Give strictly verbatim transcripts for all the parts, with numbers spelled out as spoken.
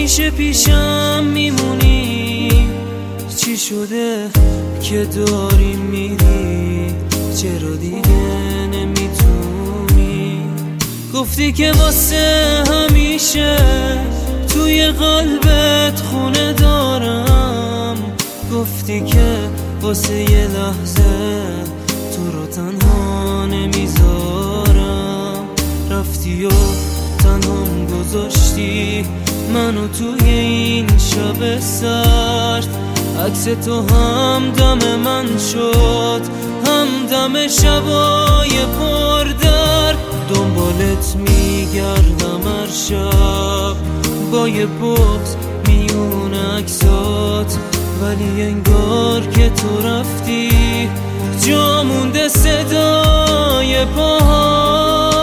همیشه پیشم میمونی، چی شده که داری میری؟ چرا دیگه نمیتونی؟ گفتی که واسه همیشه توی قلبت خونه دارم، گفتی که واسه یه لحظه تو رو تنها نمیذارم. رفتی و تنهام گذاشتی منو توی این شب سرد، عکس تو هم دم من شد هم دم شبای پردر. دنبالت میگردم هر شب با یه بغض میون عکسات، ولی انگار که تو رفتی جا مونده صدای پاهات.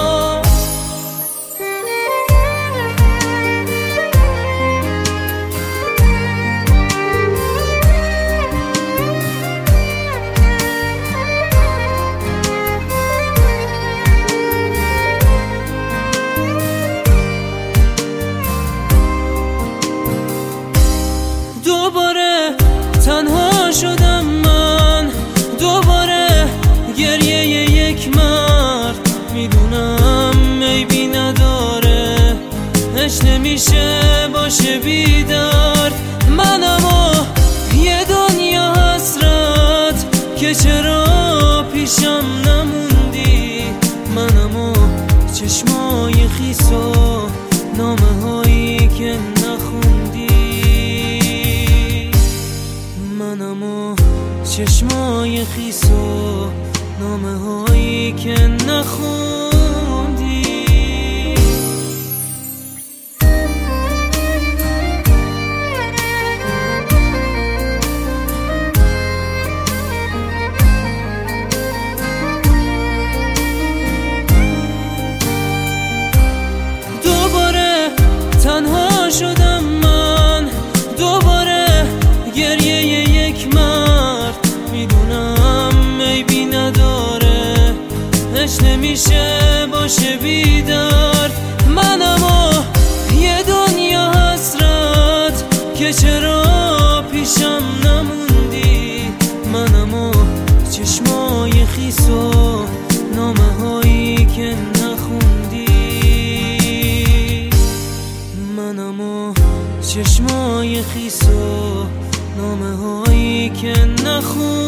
دوباره تنها شدم من، دوباره گریه یک مرد. میدونم عیبی نداره، اش نمیشه باشه بی درد. منم و یه دنیا حسرت که چرا پیشم نموندی. منم و چشمای خیس و نامه هایی که نخوندی. منم و چشمای خیس و نامه هایی که نخوندی. دوباره تنها شدم من، دوباره گریه یک مرد. میدونم عیبی نداره، اش نمیشه باشه بی درد. منم و یه دنیا حسرت که چرا پیشم نموندی. منم و چشمای خیس و نامه هایی که نخوندی. منم و چشمای خیس و نامه هایی که نخوندی.